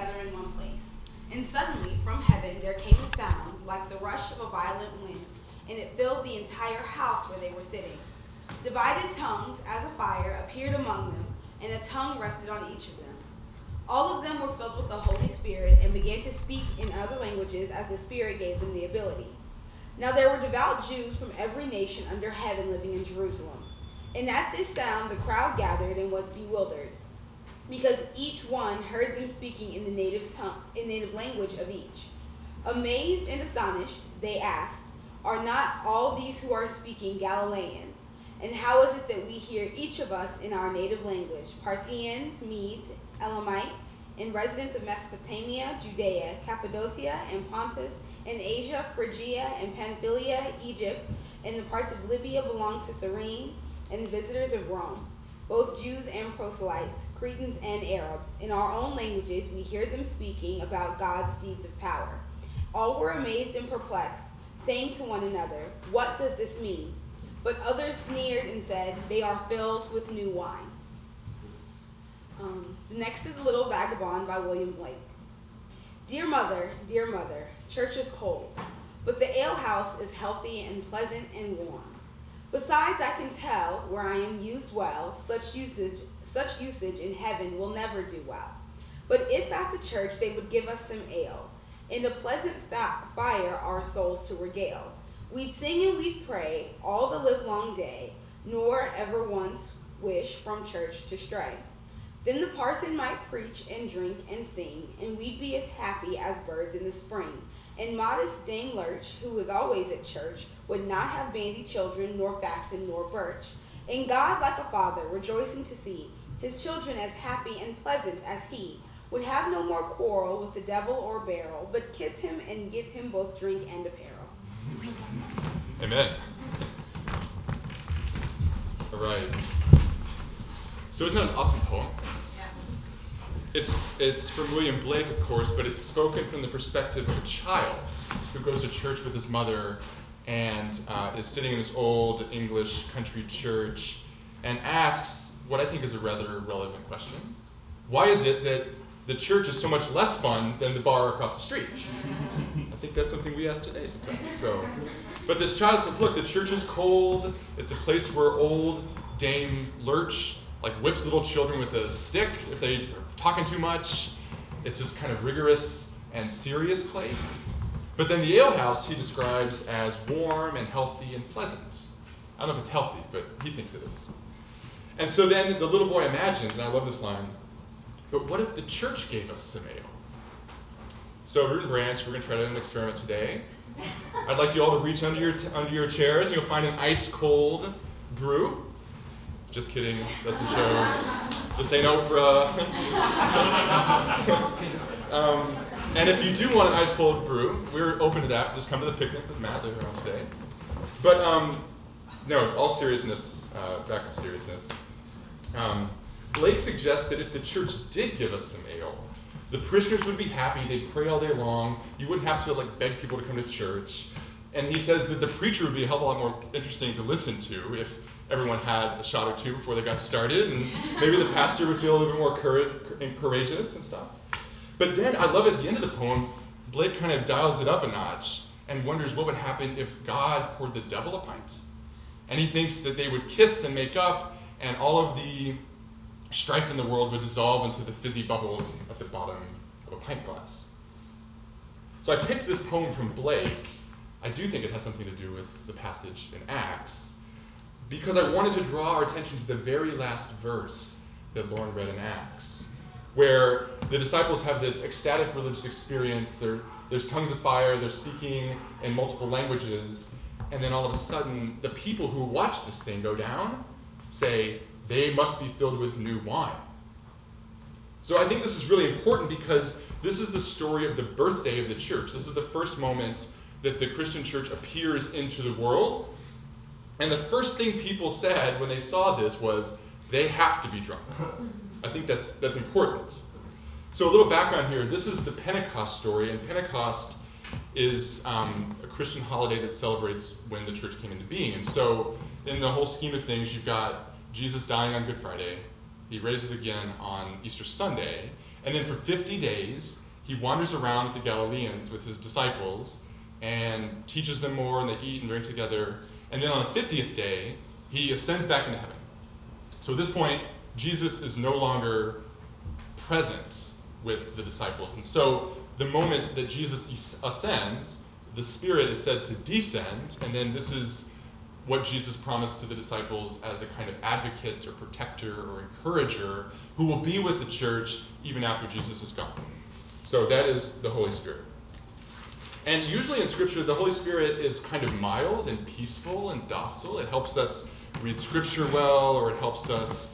together in one place. And suddenly, from heaven, there came a sound like the rush of a violent wind, and it filled the entire house where they were sitting. Divided tongues, as a fire, appeared among them, and a tongue rested on each of them. All of them were filled with the Holy Spirit and began to speak in other languages as the Spirit gave them the ability. Now there were devout Jews from every nation under heaven living in Jerusalem. And at this sound the crowd gathered and was bewildered, because each one heard them speaking in the native language of each. Amazed and astonished, they asked, "Are not all these who are speaking Galileans? And how is it that we hear each of us in our native language, Parthians, Medes, Elamites, and residents of Mesopotamia, Judea, Cappadocia, and Pontus, and Asia, Phrygia, and Pamphylia, Egypt, and the parts of Libya belong to Cyrene, and visitors of Rome, both Jews and proselytes, Cretans and Arabs. In our own languages we hear them speaking about God's deeds of power." All were amazed and perplexed, saying to one another, "What does this mean?" But others sneered and said, "They are filled with new wine." Next is The Little Vagabond by William Blake. Dear mother, church is cold, but the alehouse is healthy and pleasant and warm. Besides, I can tell, where I am used well, such usage in heaven will never do well. But if at the church they would give us some ale, and a pleasant fire our souls to regale, we'd sing and we'd pray all the livelong day, nor ever once wish from church to stray. Then the parson might preach and drink and sing, and we'd be as happy as birds in the spring. And modest Dame Lurch, who was always at church, would not have bandy children, nor fasten, nor birch. And God, like a father, rejoicing to see his children as happy and pleasant as he, would have no more quarrel with the devil or barrel, but kiss him and give him both drink and apparel. Amen. All right. So isn't that an awesome poem? Yeah. It's from William Blake, of course, but it's spoken from the perspective of a child who goes to church with his mother and is sitting in this old English country church and asks what I think is a rather relevant question. Why is it that the church is so much less fun than the bar across the street? I think that's something we ask today sometimes. But this child says, look, the church is cold. It's a place where old Dame Lurch whips little children with a stick if they are talking too much. It's this kind of rigorous and serious place. But then the alehouse he describes as warm and healthy and pleasant. I don't know if it's healthy, but he thinks it is. And so then the little boy imagines, and I love this line, but what if the church gave us some ale? So Root and Branch, we're going to try an experiment today. I'd like you all to reach under your chairs, and you'll find an ice-cold brew. Just kidding, that's a show. This ain't Oprah. And if you do want an ice-cold brew, we're open to that. Just come to the picnic with Matt later on today. But no, all seriousness, back to seriousness. Blake suggests that if the church did give us some ale, the parishioners would be happy, they'd pray all day long, you wouldn't have to beg people to come to church. And he says that the preacher would be a hell of a lot more interesting to listen to if everyone had a shot or two before they got started, and maybe the pastor would feel a little bit more courageous and stuff. But then, I love at the end of the poem, Blake kind of dials it up a notch and wonders what would happen if God poured the devil a pint. And he thinks that they would kiss and make up, and all of the strife in the world would dissolve into the fizzy bubbles at the bottom of a pint glass. So I picked this poem from Blake. I do think it has something to do with the passage in Acts, because I wanted to draw our attention to the very last verse that Lauren read in Acts, where the disciples have this ecstatic religious experience. There's tongues of fire, they're speaking in multiple languages, and then all of a sudden, the people who watch this thing go down say, they must be filled with new wine. So I think this is really important because this is the story of the birthday of the church. This is the first moment that the Christian church appears into the world. And the first thing people said when they saw this was, they have to be drunk. I think that's important. So a little background here. This is the Pentecost story, and Pentecost is a Christian holiday that celebrates when the church came into being. And so in the whole scheme of things, you've got Jesus dying on Good Friday. He raises again on Easter Sunday. And then for 50 days, he wanders around with the Galileans with his disciples and teaches them more, and they eat and drink together. And then on the 50th day, he ascends back into heaven. So at this point, Jesus is no longer present with the disciples. And so the moment that Jesus ascends, the Spirit is said to descend, and then this is what Jesus promised to the disciples as a kind of advocate or protector or encourager who will be with the church even after Jesus is gone. So that is the Holy Spirit. And usually in Scripture, the Holy Spirit is kind of mild and peaceful and docile. It helps us read Scripture well, or it helps us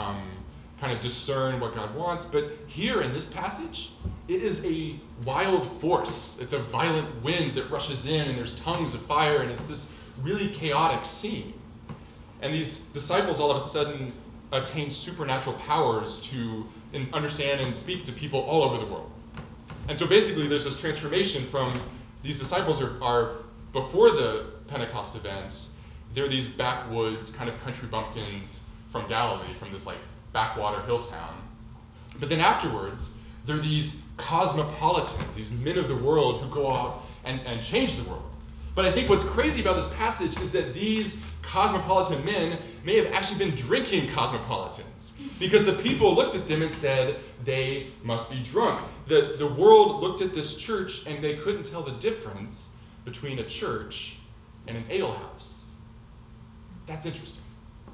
kind of discern what God wants. But here in this passage, it is a wild force. It's a violent wind that rushes in, and there's tongues of fire, and it's this really chaotic scene. And these disciples all of a sudden attain supernatural powers to understand and speak to people all over the world. And so basically there's this transformation from these disciples are before the Pentecost events, they're these backwoods kind of country bumpkins from Galilee, from this like backwater hill town. But then afterwards, they're these cosmopolitans, these men of the world who go out and change the world. But I think what's crazy about this passage is that these cosmopolitan men may have actually been drinking cosmopolitans, because the people looked at them and said they must be drunk. The world looked at this church and they couldn't tell the difference between a church and an alehouse. That's interesting.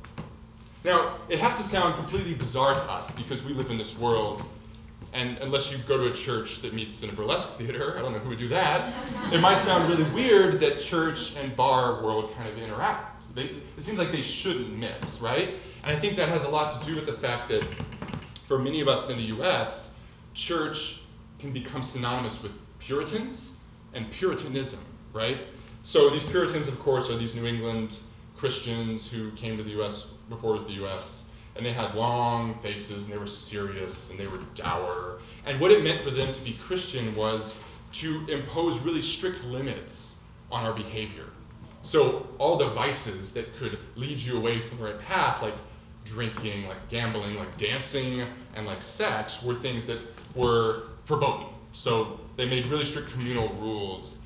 Now, it has to sound completely bizarre to us because we live in this world, and unless you go to a church that meets in a burlesque theater, I don't know who would do that, it might sound really weird that church and bar world kind of interact. It seems like they shouldn't mix, right? And I think that has a lot to do with the fact that for many of us in the US, church can become synonymous with Puritans and Puritanism, right? So these Puritans, of course, are these New England Christians who came to the US before it was the US, and they had long faces, and they were serious, and they were dour. And what it meant for them to be Christian was to impose really strict limits on our behavior. So all the vices that could lead you away from the right path, like drinking, like gambling, like dancing, and like sex, were things that were verboten. So they made really strict communal rules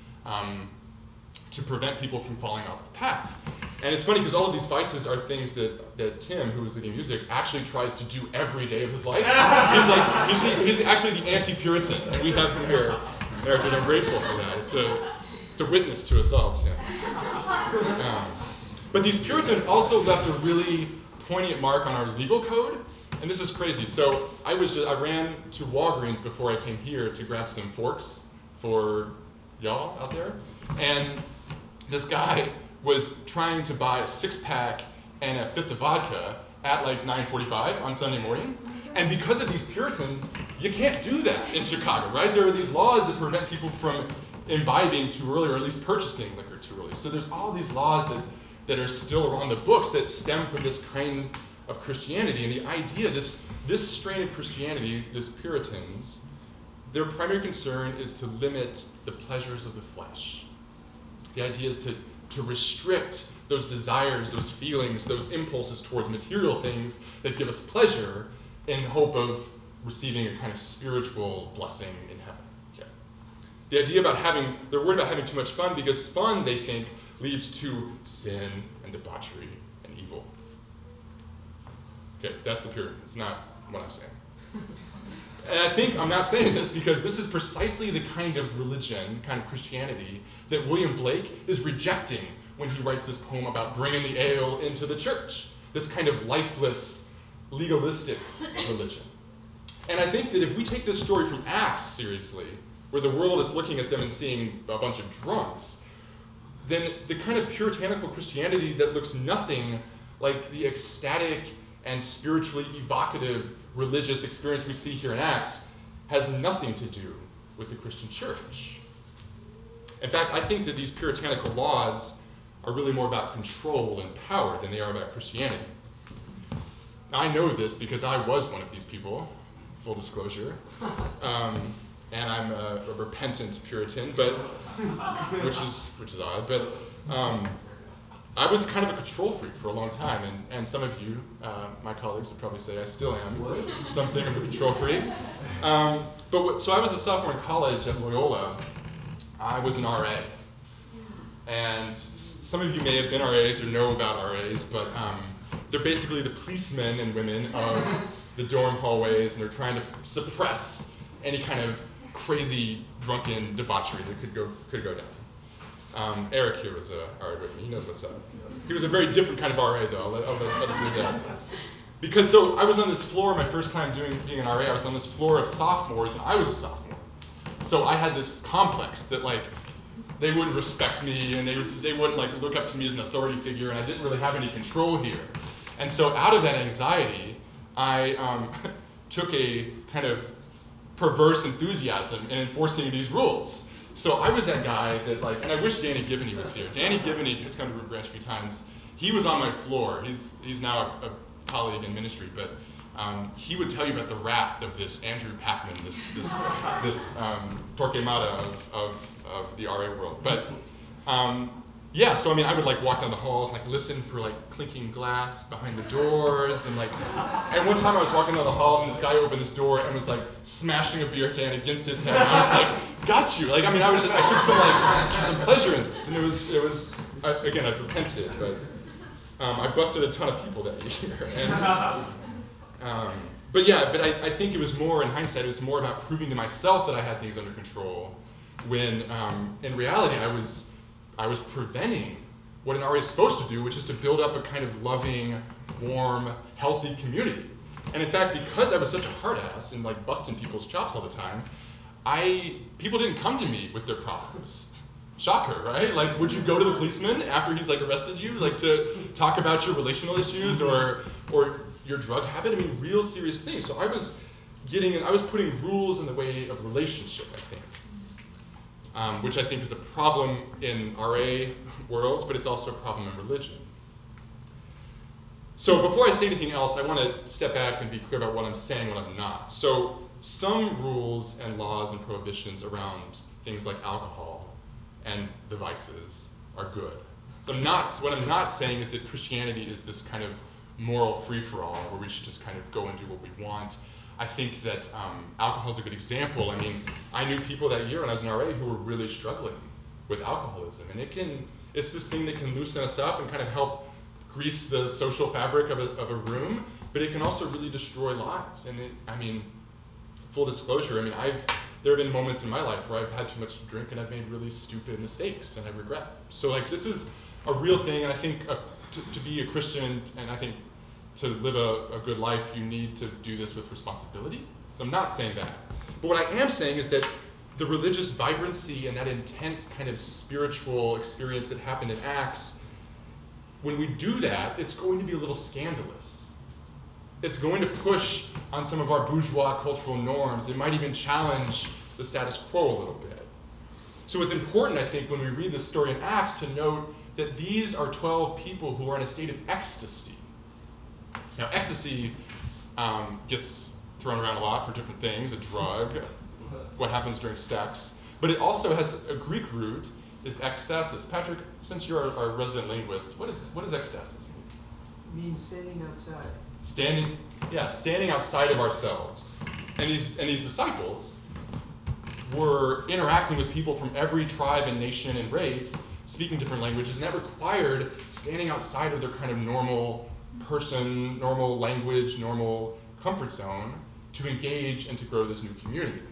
to prevent people from falling off the path. And it's funny because all of these vices are things that Tim, who was leading music, actually tries to do every day of his life. He's actually the anti-Puritan, and we have him here. Meredith, I'm grateful for that. It's a witness to us all, Tim. But these Puritans also left a really poignant mark on our legal code, and this is crazy. So I ran to Walgreens before I came here to grab some forks for y'all out there, and this guy was trying to buy a 6-pack and a fifth of vodka at like 9:45 on Sunday morning. And because of these Puritans, you can't do that in Chicago, right? There are these laws that prevent people from imbibing too early, or at least purchasing liquor too early. So there's all these laws that are still on the books that stem from this kind of Christianity. And the idea, this strain of Christianity, this Puritans, their primary concern is to limit the pleasures of the flesh. The idea is to restrict those desires, those feelings, those impulses towards material things that give us pleasure in hope of receiving a kind of spiritual blessing in heaven. Okay. The idea about they're worried about having too much fun because fun, they think, leads to sin and debauchery and evil. Okay, that's the Puritans, not what I'm saying. And I think I'm not saying this because this is precisely the kind of religion, kind of Christianity, that William Blake is rejecting when he writes this poem about bringing the ale into the church. This kind of lifeless, legalistic religion. And I think that if we take this story from Acts seriously, where the world is looking at them and seeing a bunch of drunks, then the kind of puritanical Christianity that looks nothing like the ecstatic and spiritually evocative religious experience we see here in Acts has nothing to do with the Christian church. In fact, I think that these puritanical laws are really more about control and power than they are about Christianity. Now, I know this because I was one of these people, full disclosure, and I'm a repentant Puritan, but which is odd. But I was kind of a control freak for a long time, and some of you, my colleagues, would probably say I still am something of a control freak. So I was a sophomore in college at Loyola. I was an RA. And some of you may have been RAs or know about RAs, but they're basically the policemen and women of the dorm hallways, and they're trying to suppress any kind of crazy, drunken debauchery that could go down. Eric here was a RA with me. He knows what's up. He was a very different kind of RA, though. I'll just leave that. Because so I was on this floor my first time being an RA. I was on this floor of sophomores, and I was a sophomore. So I had this complex that like they wouldn't respect me, and they wouldn't like look up to me as an authority figure, and I didn't really have any control here. And so out of that anxiety, I took a kind of perverse enthusiasm in enforcing these rules. So I was that guy that like, and I wish Danny Givney was here. Danny Givney has come to Root Branch a few times. He was on my floor. He's now a colleague in ministry, but he would tell you about the wrath of this Andrew Packman, this Torquemada of the RA world. But yeah, so I mean, I would like walk down the halls and like listen for like clinking glass behind the doors, and one time I was walking down the hall and this guy opened this door and was like smashing a beer can against his head. And I was like, got you. Like, I mean, I took some pleasure in this, and it was again, I've repented, but I busted a ton of people that year. And, but I think it was more, in hindsight, it was more about proving to myself that I had things under control, when in reality I was preventing what an RA is supposed to do, which is to build up a kind of loving, warm, healthy community. And in fact, because I was such a hard ass and like busting people's chops all the time, people didn't come to me with their problems. Shocker, right? Like, would you go to the policeman after he's like arrested you, like to talk about your relational issues or your drug habit? I mean, real serious things. So I was putting rules in the way of relationship, I think. Which I think is a problem in RA worlds, but it's also a problem in religion. So before I say anything else, I want to step back and be clear about what I'm saying, what I'm not. So some rules and laws and prohibitions around things like alcohol and the vices are good. So what I'm not saying is that Christianity is this kind of moral free-for-all where we should just kind of go and do what we want. I think that alcohol is a good example. I mean, I knew people that year when I was in RA who were really struggling with alcoholism, and it's this thing that can loosen us up and kind of help grease the social fabric of a room, but it can also really destroy lives. And full disclosure, I mean, there have been moments in my life where I've had too much to drink and I've made really stupid mistakes and I regret. So like, this is a real thing, and I think to be a Christian, and I think to live a good life, you need to do this with responsibility. So I'm not saying that. But what I am saying is that the religious vibrancy and that intense kind of spiritual experience that happened in Acts, when we do that, it's going to be a little scandalous. It's going to push on some of our bourgeois cultural norms. It might even challenge the status quo a little bit. So it's important, I think, when we read this story in Acts to note that these are 12 people who are in a state of ecstasy. Now, ecstasy gets thrown around a lot for different things, a drug, what happens during sex, but it also has a Greek root, is ekstasis. Patrick, since you're our resident linguist, what is ekstasis? It means standing outside. Standing outside of ourselves. And these disciples were interacting with people from every tribe and nation and race, speaking different languages, and that required standing outside of their kind of normal person, normal language, normal comfort zone to engage and to grow this new community.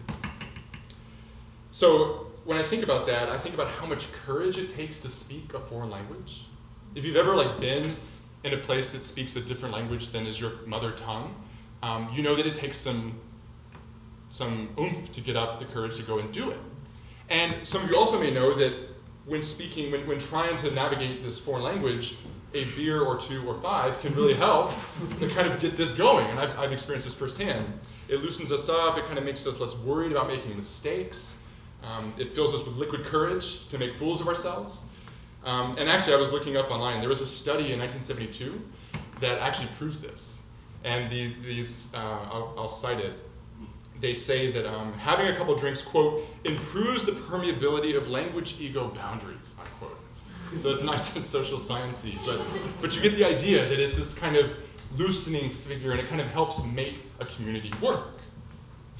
So when I think about that, I think about how much courage it takes to speak a foreign language. If you've ever been in a place that speaks a different language than is your mother tongue, you know that it takes some oomph to get up the courage to go and do it. And some of you also may know that when speaking, when trying to navigate this foreign language, a beer or two or five can really help to kind of get this going. And I've experienced this firsthand. It loosens us up, it kind of makes us less worried about making mistakes. It fills us with liquid courage to make fools of ourselves. And actually, I was looking up online. There was a study in 1972 that actually proves this. And I'll cite it. They say that having a couple drinks, quote, improves the permeability of language ego boundaries, unquote. So it's nice and social science-y, but you get the idea that it's this kind of loosening figure, and it kind of helps make a community work.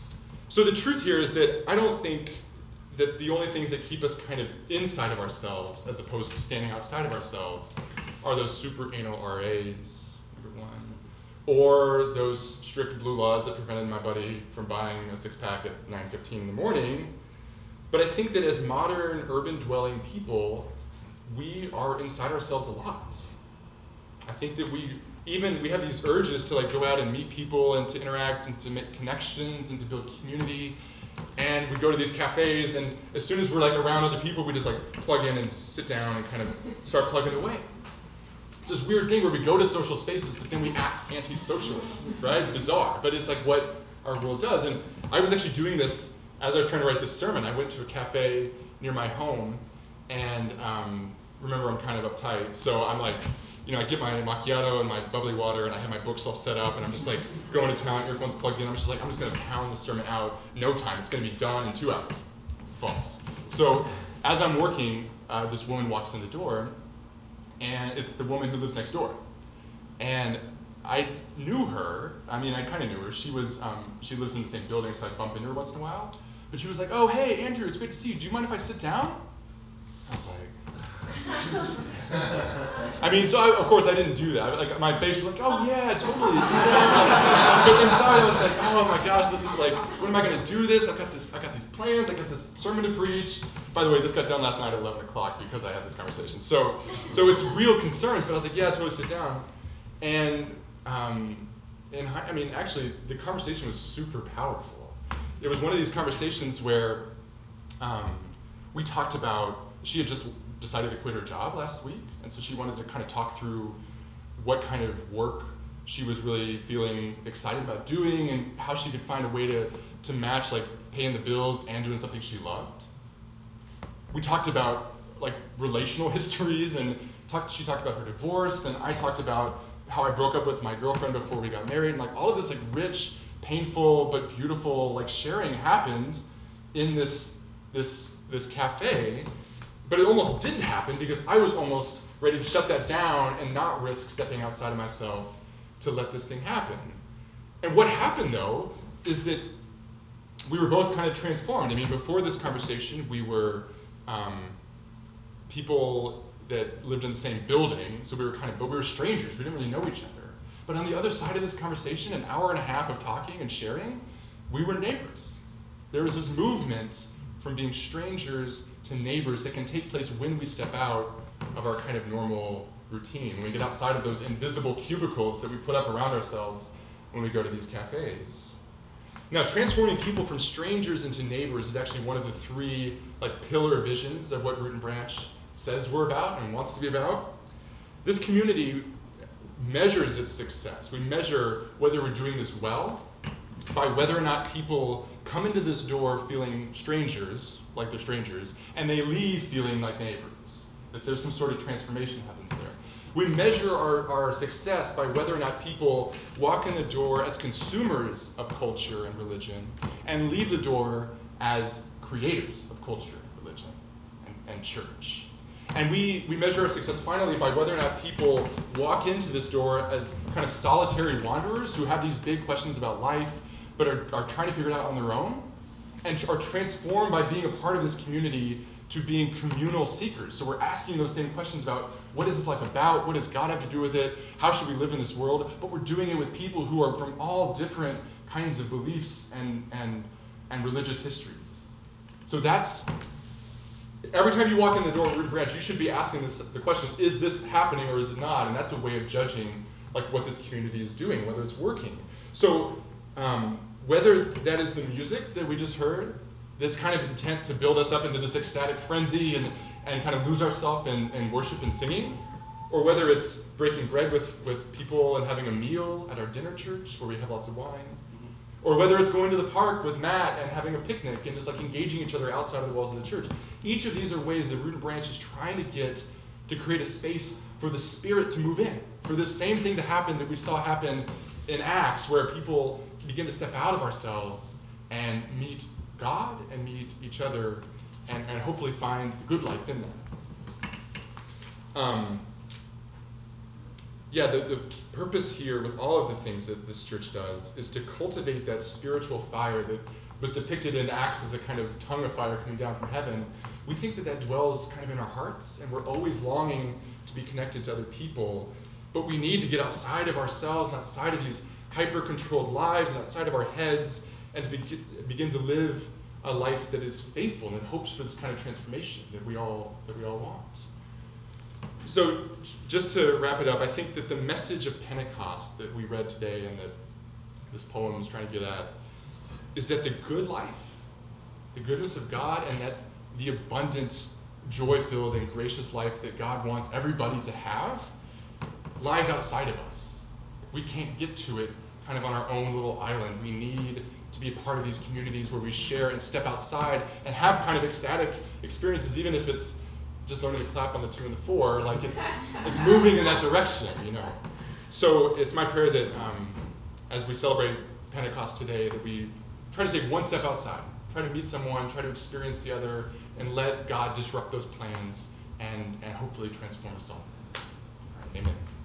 So the truth here is that I don't think that the only things that keep us kind of inside of ourselves as opposed to standing outside of ourselves are those super anal RAs, number one, or those strict blue laws that prevented my buddy from buying a six-pack at 9:15 in the morning. But I think that as modern urban dwelling people, we are inside ourselves a lot. I think that we have these urges to like go out and meet people and to interact and to make connections and to build community. And we go to these cafes, and as soon as we're like around other people, we just like plug in and sit down and kind of start plugging away. It's this weird thing where we go to social spaces, but then we act antisocial, right? It's bizarre, but it's like what our world does. And I was actually doing this as I was trying to write this sermon. I went to a cafe near my home, and remember I'm kind of uptight, so I'm like, I get my macchiato and my bubbly water, and I have my books all set up, and I'm just like going to town, earphones plugged in. I'm just gonna pound the sermon out. No time. It's gonna be done in 2 hours. False. So as I'm working, this woman walks in the door, and it's the woman who lives next door. And I knew her. I mean, I kind of knew her. She was she lives in the same building, so I bump into her once in a while. But she was like, "Oh, hey, Andrew, it's great to see you. Do you mind if I sit down?" I was like. Of course I didn't do that. Like my face was like, oh yeah, totally, sit down. But inside I was like, oh my gosh, this is like, when am I gonna do this? I got these plans, I got this sermon to preach. By the way, this got done last night at 11 o'clock because I had this conversation. So it's real concerns, but I was like, yeah, totally sit down. And actually the conversation was super powerful. It was one of these conversations where we talked about, she had just decided to quit her job last week, and so she wanted to kind of talk through what kind of work she was really feeling excited about doing and how she could find a way to match like paying the bills and doing something she loved. We talked about like relational histories, and she talked about her divorce, and I talked about how I broke up with my girlfriend before we got married, and like all of this like rich, painful but beautiful like sharing happened in this cafe. But it almost didn't happen because I was almost ready to shut that down and not risk stepping outside of myself to let this thing happen. And what happened though is that we were both kind of transformed. I mean, before this conversation, we were people that lived in the same building, so but we were strangers. We didn't really know each other. But on the other side of this conversation, an hour and a half of talking and sharing, we were neighbors. There was this movement from being strangers to neighbors that can take place when we step out of our kind of normal routine, when we get outside of those invisible cubicles that we put up around ourselves when we go to these cafes. Now, transforming people from strangers into neighbors is actually one of the 3 like pillar visions of what Root and Branch says we're about and wants to be about. This community measures its success. We measure whether we're doing this well by whether or not people come into this door feeling strangers, like they're strangers, and they leave feeling like neighbors, that there's some sort of transformation happens there. We measure our success by whether or not people walk in the door as consumers of culture and religion and leave the door as creators of culture, religion, and church. And we measure our success finally by whether or not people walk into this door as kind of solitary wanderers who have these big questions about life but are trying to figure it out on their own, and are transformed by being a part of this community to being communal seekers. So we're asking those same questions about what is this life about? What does God have to do with it? How should we live in this world? But we're doing it with people who are from all different kinds of beliefs and religious histories. So that's, every time you walk in the door of Root and Branch, you should be asking the question, is this happening or is it not? And that's a way of judging like what this community is doing, whether it's working. So whether that is the music that we just heard, that's kind of intent to build us up into this ecstatic frenzy and kind of lose ourselves in worship and singing, or whether it's breaking bread with people and having a meal at our dinner church where we have lots of wine, or whether it's going to the park with Matt and having a picnic and just like engaging each other outside of the walls of the church. Each of these are ways that Root and Branch is trying to get to create a space for the Spirit to move in, for this same thing to happen that we saw happen in Acts, where people begin to step out of ourselves and meet God and meet each other and hopefully find the good life in that. The purpose here with all of the things that this church does is to cultivate that spiritual fire was depicted in Acts as a kind of tongue of fire coming down from heaven, we think that that dwells kind of in our hearts, and we're always longing to be connected to other people. But we need to get outside of ourselves, outside of these hyper-controlled lives, and outside of our heads, and to begin to live a life that is faithful and that hopes for this kind of transformation that we all want. So just to wrap it up, I think that the message of Pentecost that we read today and that this poem is trying to get at is that the good life, the goodness of God, and that the abundant, joy-filled, and gracious life that God wants everybody to have lies outside of us. We can't get to it kind of on our own little island. We need to be a part of these communities where we share and step outside and have kind of ecstatic experiences, even if it's just learning to clap on the 2 and the 4, like it's moving in that direction, you know. So it's my prayer that as we celebrate Pentecost today, that we try to take one step outside, try to meet someone, try to experience the other, and let God disrupt those plans and hopefully transform us all. Amen.